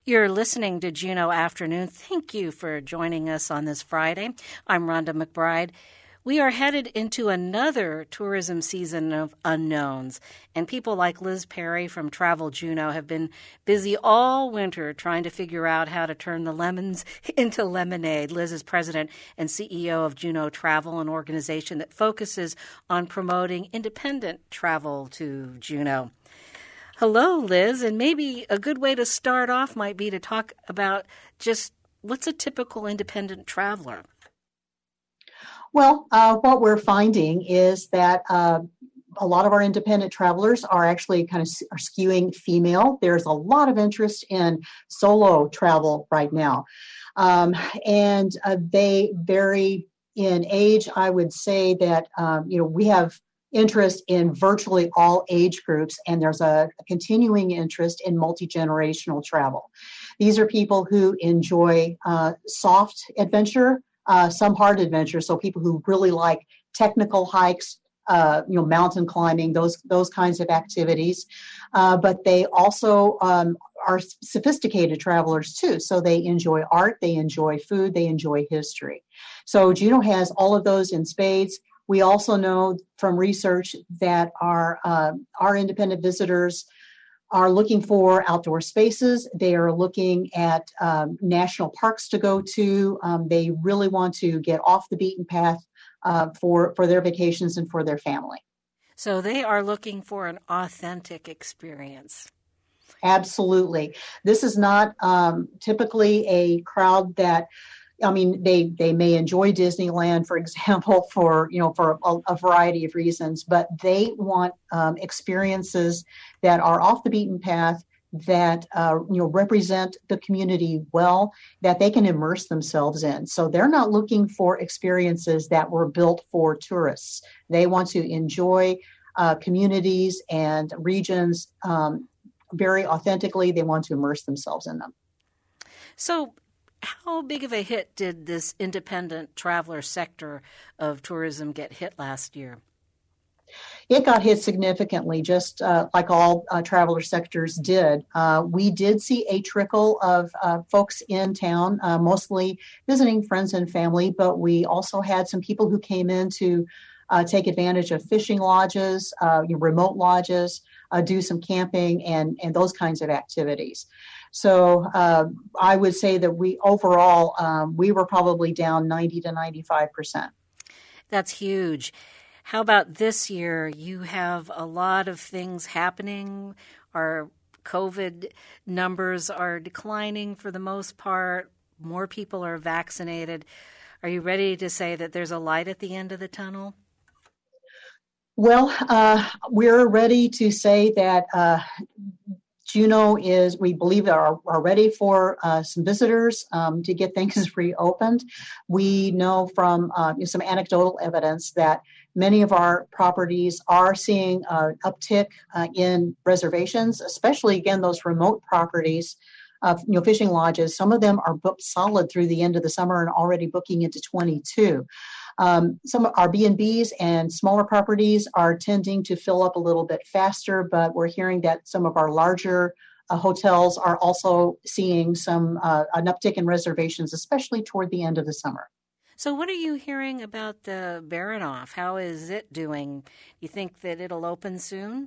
You're listening to Juneau Afternoon. Thank you for joining us on this Friday. I'm Rhonda McBride. We are headed into another tourism season of unknowns, and people like Liz Perry from Travel Juneau have been busy all winter trying to figure out how to turn the lemons into lemonade. Liz is president and CEO of Juneau Travel, an organization that focuses on promoting independent travel to Juneau. Hello, Liz, and maybe a good way to start off might be to talk about just what's a typical independent traveler? Well, what we're finding is that a lot of our independent travelers are actually are skewing female. There's a lot of interest in solo travel right now. And they vary in age. I would say that, we have interest in virtually all age groups, and there's a continuing interest in multi-generational travel. These are people who enjoy soft adventure, some hard adventure, so people who really like technical hikes, mountain climbing, those kinds of activities. But they also are sophisticated travelers too. So they enjoy art, they enjoy food, they enjoy history. So Juneau has all of those in spades. We also know from research that our independent visitors are looking for outdoor spaces. They are looking at national parks to go to. They really want to get off the beaten path for their vacations and for their family. So they are looking for an authentic experience. Absolutely. This is not typically a crowd that, they may enjoy Disneyland, for example, for a variety of reasons, but they want experiences that are off the beaten path, that represent the community well, that they can immerse themselves in. So they're not looking for experiences that were built for tourists. They want to enjoy communities and regions very authentically. They want to immerse themselves in them. So how big of a hit did this independent traveler sector of tourism get hit last year? It got hit significantly, just like all traveler sectors did. We did see a trickle of folks in town, mostly visiting friends and family, but we also had some people who came in to take advantage of fishing lodges, remote lodges, do some camping and those kinds of activities. So I would say that we were probably down 90 to 95%. That's huge. How about this year? You have a lot of things happening. Our COVID numbers are declining for the most part. More people are vaccinated. Are you ready to say that there's a light at the end of the tunnel? Well, we're ready to say that Juneau we believe, are ready for some visitors to get things reopened. We know from some anecdotal evidence that many of our properties are seeing an uptick in reservations, especially, again, those remote properties, fishing lodges. Some of them are booked solid through the end of the summer and already booking into 22. Some of our B&Bs and smaller properties are tending to fill up a little bit faster, but we're hearing that some of our larger hotels are also seeing an uptick in reservations, especially toward the end of the summer. So what are you hearing about the Baranof? How is it doing? You think that it'll open soon?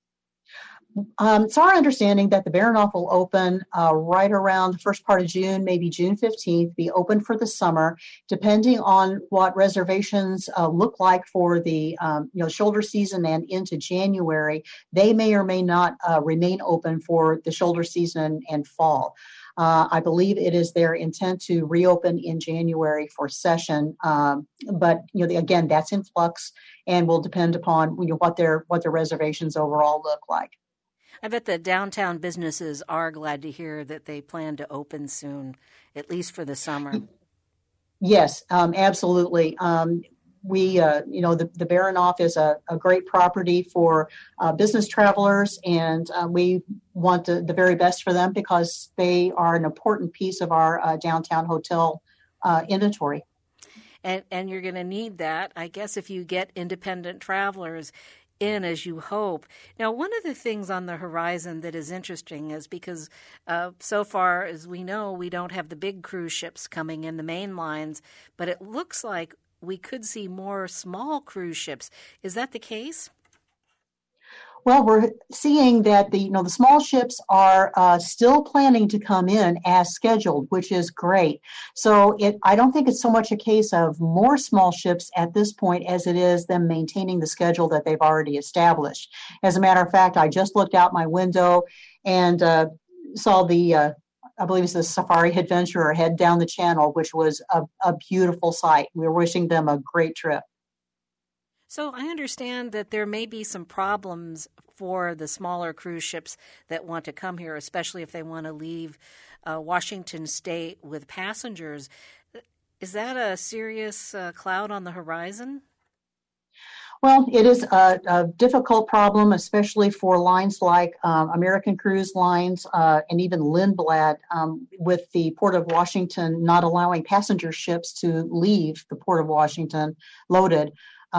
It's our understanding that the Baranof will open right around the first part of June, maybe June 15th, be open for the summer, depending on what reservations look like for the shoulder season and into January. They may or may not remain open for the shoulder season and fall. I believe it is their intent to reopen in January for session, but again, that's in flux and will depend upon what their reservations overall look like. I bet the downtown businesses are glad to hear that they plan to open soon, at least for the summer. Yes, absolutely. The Baranof is a great property for business travelers, and we want the very best for them because they are an important piece of our downtown hotel inventory. And you're going to need that, I guess, if you get independent travelers. in as you hope. Now, one of the things on the horizon that is interesting is because so far as we know, we don't have the big cruise ships coming in, the main lines, but it looks like we could see more small cruise ships. Is that the case? Well, we're seeing that the small ships are still planning to come in as scheduled, which is great. So I don't think it's so much a case of more small ships at this point as it is them maintaining the schedule that they've already established. As a matter of fact, I just looked out my window and saw I believe it's the Safari Adventurer head down the channel, which was a beautiful sight. We're wishing them a great trip. So I understand that there may be some problems for the smaller cruise ships that want to come here, especially if they want to leave Washington State with passengers. Is that a serious cloud on the horizon? Well, it is a difficult problem, especially for lines like American Cruise Lines and even Lindblad, with the Port of Washington not allowing passenger ships to leave the Port of Washington loaded.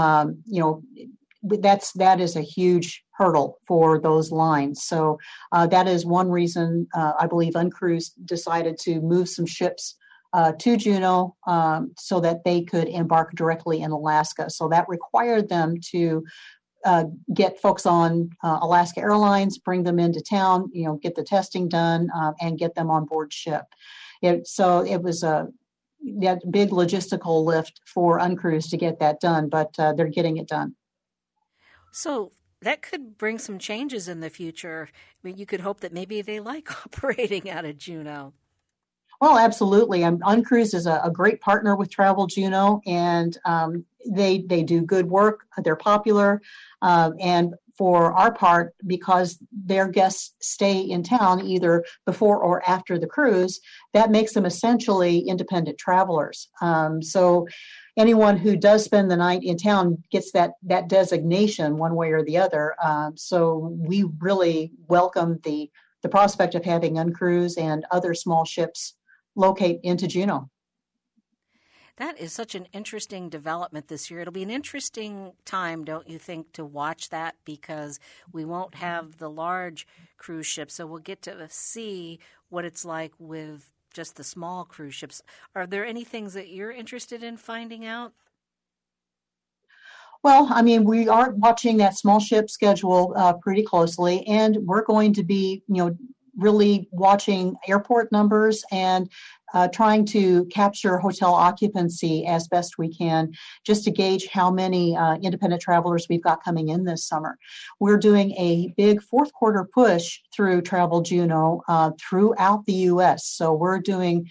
That is a huge hurdle for those lines. So that is one reason I believe Uncruise decided to move some ships to Juneau so that they could embark directly in Alaska. So that required them to get folks on Alaska Airlines, bring them into town, get the testing done, and get them on board ship. So it was that big logistical lift for Uncruise to get that done, but they're getting it done. So that could bring some changes in the future. I mean, you could hope that maybe they like operating out of Juneau. Well, absolutely. Uncruise is a great partner with Travel Juneau, and they do good work. They're popular, and for our part, because their guests stay in town either before or after the cruise, that makes them essentially independent travelers. So anyone who does spend the night in town gets that designation one way or the other. So we really welcome the prospect of having Uncruise and other small ships locate into Juneau. That is such an interesting development this year. It'll be an interesting time, don't you think, to watch that because we won't have the large cruise ships, so we'll get to see what it's like with just the small cruise ships. Are there any things that you're interested in finding out? Well, I mean, we are watching that small ship schedule pretty closely, and we're going to be, really watching airport numbers and trying to capture hotel occupancy as best we can, just to gauge how many independent travelers we've got coming in this summer. We're doing a big fourth quarter push through Travel Juneau throughout the U.S. So we're doing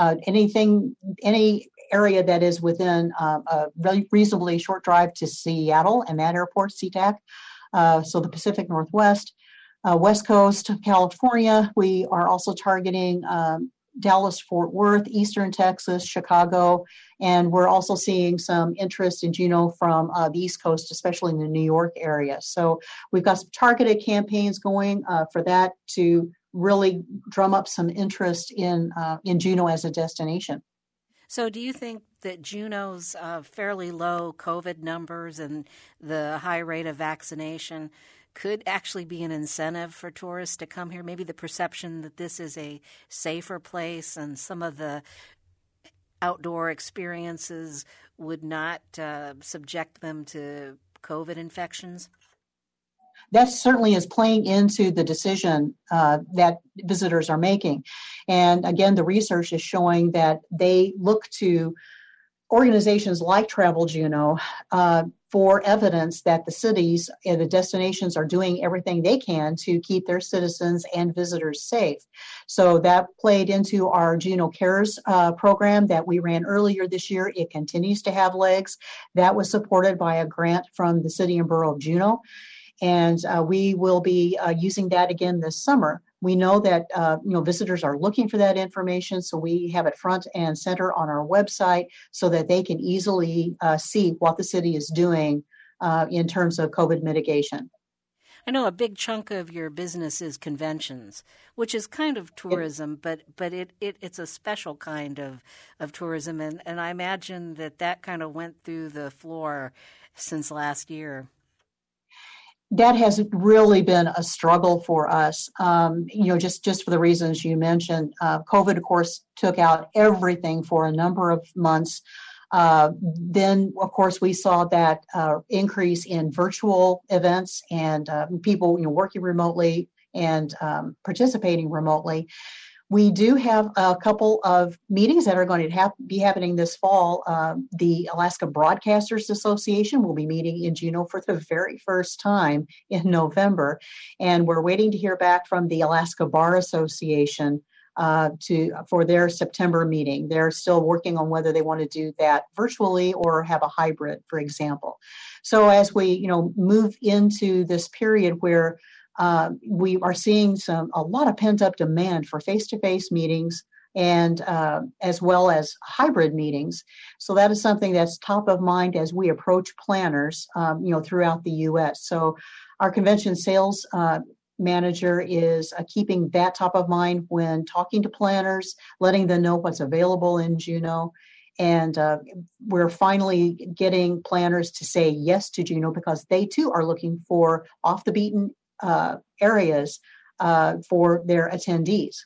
any area that is within a reasonably short drive to Seattle and that airport, SeaTac. So the Pacific Northwest. West Coast of California. We are also targeting Dallas, Fort Worth, Eastern Texas, Chicago, and we're also seeing some interest in Juneau from the East Coast, especially in the New York area. So we've got some targeted campaigns going for that to really drum up some interest in Juneau as a destination. So do you think that Juneau's fairly low COVID numbers and the high rate of vaccination could actually be an incentive for tourists to come here? Maybe the perception that this is a safer place and some of the outdoor experiences would not subject them to COVID infections? That certainly is playing into the decision that visitors are making. And again, the research is showing that they look to organizations like Travel Juneau for evidence that the cities and the destinations are doing everything they can to keep their citizens and visitors safe. So that played into our Juneau Cares program that we ran earlier this year. It continues to have legs. That was supported by a grant from the City and Borough of Juneau. And we will be using that again this summer. We know that visitors are looking for that information, so we have it front and center on our website so that they can easily see what the city is doing in terms of COVID mitigation. I know a big chunk of your business is conventions, which is kind of tourism, but it's a special kind of tourism, and I imagine that kind of went through the floor since last year. That has really been a struggle for us. Just for the reasons you mentioned. COVID, of course, took out everything for a number of months. Then, of course, we saw that increase in virtual events and people, working remotely and participating remotely. We do have a couple of meetings that are going to be happening this fall. The Alaska Broadcasters Association will be meeting in Juneau for the very first time in November, and we're waiting to hear back from the Alaska Bar Association for their September meeting. They're still working on whether they want to do that virtually or have a hybrid, for example. So as we move into this period where we are seeing a lot of pent-up demand for face-to-face meetings and as well as hybrid meetings. So that is something that's top of mind as we approach planners, throughout the U.S. So our convention sales manager is keeping that top of mind when talking to planners, letting them know what's available in Juneau. And we're finally getting planners to say yes to Juneau because they too are looking for off the beaten areas for their attendees.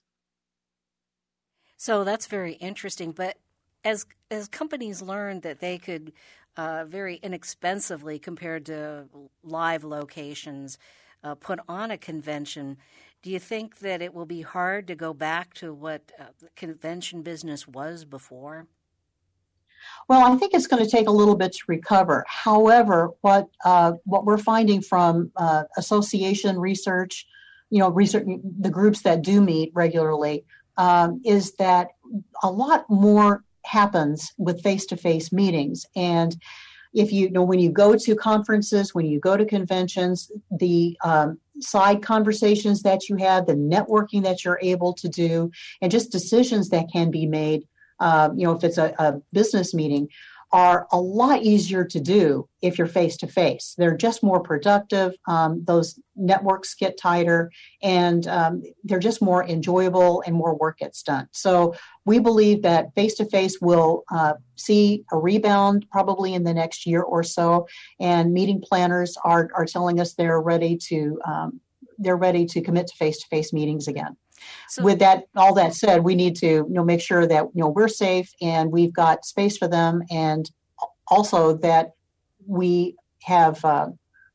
So that's very interesting. But as companies learned that they could very inexpensively, compared to live locations, put on a convention, do you think that it will be hard to go back to what the convention business was before? Well, I think it's going to take a little bit to recover. However, what we're finding from association research, the groups that do meet regularly, is that a lot more happens with face-to-face meetings. And if when you go to conferences, when you go to conventions, the side conversations that you have, the networking that you're able to do, and just decisions that can be made, if it's a business meeting, are a lot easier to do if you're face-to-face. They're just more productive. Those networks get tighter, and they're just more enjoyable and more work gets done. So we believe that face-to-face will see a rebound probably in the next year or so, and meeting planners are telling us they're ready to commit to face-to-face meetings again. So, with all that said, we need to make sure that we're safe and we've got space for them, and also that we have our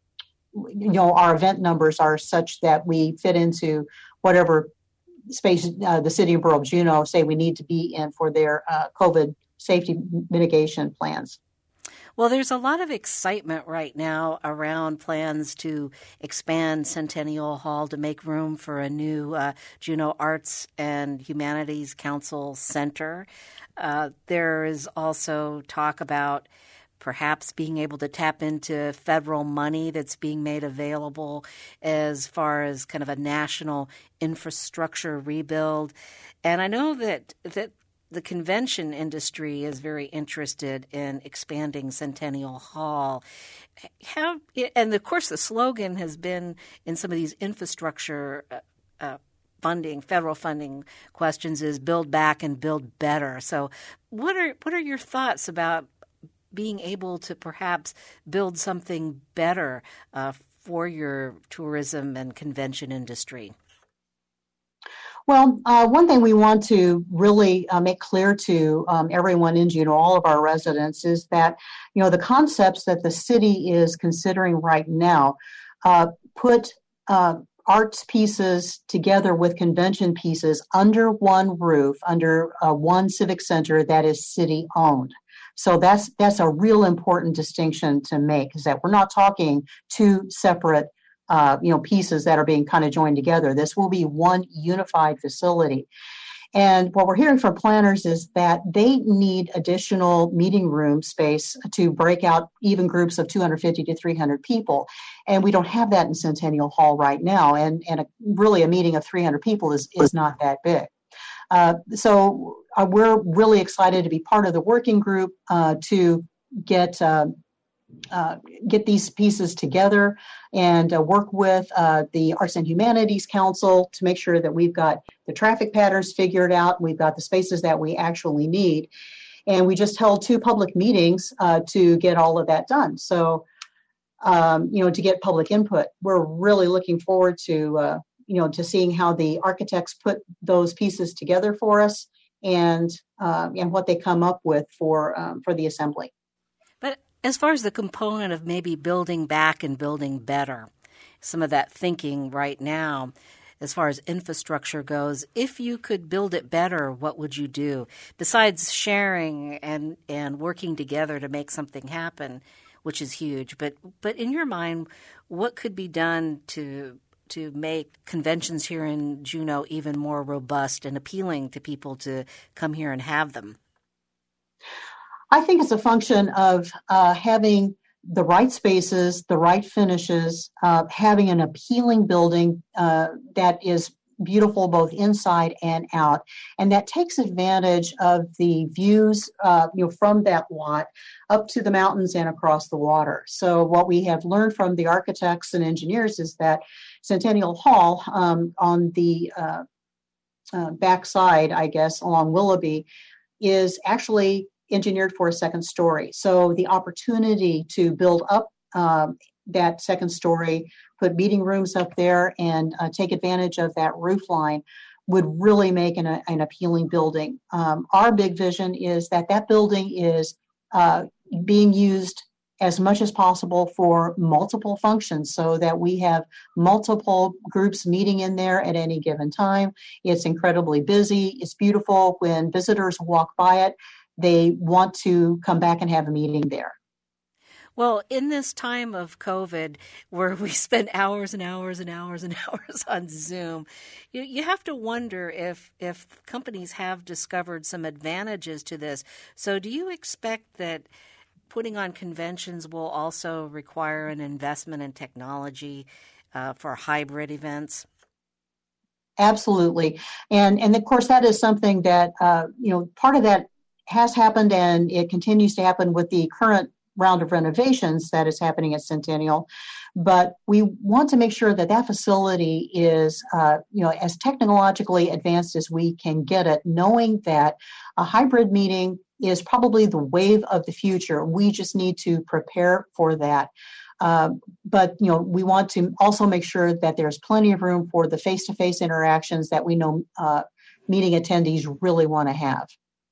event numbers are such that we fit into whatever space the city and borough of Juneau say we need to be in for their COVID safety mitigation plans. Well, there's a lot of excitement right now around plans to expand Centennial Hall to make room for a new Juneau Arts and Humanities Council Center. There is also talk about perhaps being able to tap into federal money that's being made available as far as kind of a national infrastructure rebuild. And I know that the convention industry is very interested in expanding Centennial Hall. And of course, the slogan has been in some of these infrastructure federal funding questions is build back and build better. So what are your thoughts about being able to perhaps build something better for your tourism and convention industry? Well, one thing we want to really make clear to everyone in Juneau, all of our residents, is that, the concepts that the city is considering right now put arts pieces together with convention pieces under one roof, under one civic center that is city-owned. So that's a real important distinction to make, is that we're not talking two separate pieces that are being kind of joined together. This will be one unified facility. And what we're hearing from planners is that they need additional meeting room space to break out even groups of 250 to 300 people. And we don't have that in Centennial Hall right now. And really a meeting of 300 people is not that big. So we're really excited to be part of the working group to get these pieces together and work with the Arts and Humanities Council to make sure that we've got the traffic patterns figured out, we've got the spaces that we actually need. And we just held 2 public meetings to get all of that done. So to get public input. We're really looking forward to, to seeing how the architects put those pieces together for us and what they come up with for the assembly. But as far as the component of maybe building back and building better, some of that thinking right now, as far as infrastructure goes, if you could build it better, what would you do? Besides sharing and working together to make something happen, which is huge. But in your mind, what could be done to make conventions here in Juneau even more robust and appealing to people to come here and have them? I think it's a function of having the right spaces, the right finishes, having an appealing building that is beautiful both inside and out, and that takes advantage of the views, from that lot up to the mountains and across the water. So what we have learned from the architects and engineers is that Centennial Hall on the backside, I guess, along Willoughby, is actually engineered for a second story. So the opportunity to build up that second story, put meeting rooms up there, and take advantage of that roof line would really make an appealing building. Our big vision is that building is being used as much as possible for multiple functions so that we have multiple groups meeting in there at any given time. It's incredibly busy. It's beautiful. When visitors walk by it, they want to come back and have a meeting there. Well, in this time of COVID, where we spend hours and hours and hours and hours on Zoom, you have to wonder if companies have discovered some advantages to this. So do you expect that putting on conventions will also require an investment in technology for hybrid events? Absolutely. And of course, that is something that, part of that has happened, and it continues to happen with the current round of renovations that is happening at Centennial. But we want to make sure that facility is, as technologically advanced as we can get it, knowing that a hybrid meeting is probably the wave of the future. We just need to prepare for that. But we want to also make sure that there's plenty of room for the face-to-face interactions that we know meeting attendees really want to have.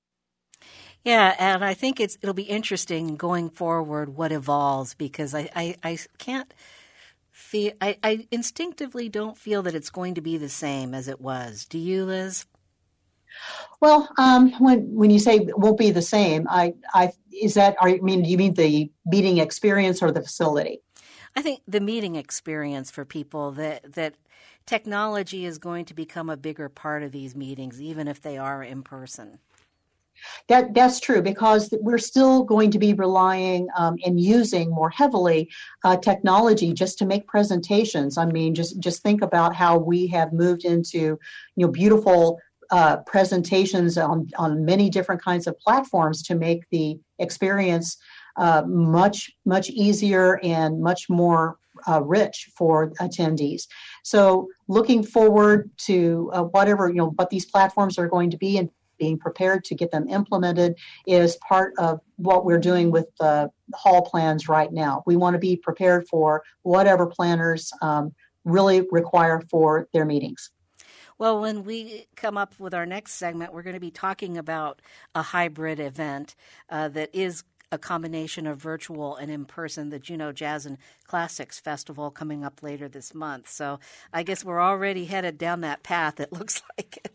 Yeah, and I think it'll be interesting going forward what evolves, because I can't feel, I instinctively don't feel that it's going to be the same as it was. Do you, Liz? Well, when you say it won't be the same, do you mean the meeting experience or the facility? I think the meeting experience for people, that technology is going to become a bigger part of these meetings, even if they are in person. That's true, because we're still going to be relying and using more heavily technology just to make presentations. I mean, just think about how we have moved into beautiful presentations on many different kinds of platforms to make the experience much easier and much more rich for attendees. So looking forward to what these platforms are going to be, and being prepared to get them implemented is part of what we're doing with the hall plans right now. We want to be prepared for whatever planners really require for their meetings. Well, when we come up with our next segment, we're going to be talking about a hybrid event that is a combination of virtual and in-person, the Juneau Jazz and Classics Festival coming up later this month. So I guess we're already headed down that path. It looks like it.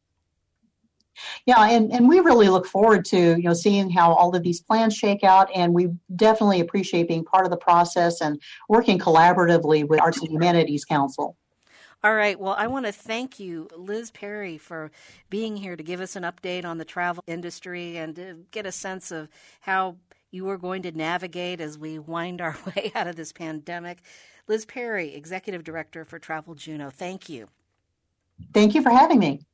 Yeah, and we really look forward to seeing how all of these plans shake out, and we definitely appreciate being part of the process and working collaboratively with Arts and Humanities Council. All right. Well, I want to thank you, Liz Perry, for being here to give us an update on the travel industry and to get a sense of how you are going to navigate as we wind our way out of this pandemic. Liz Perry, Executive Director for Travel Juneau. Thank you. Thank you for having me.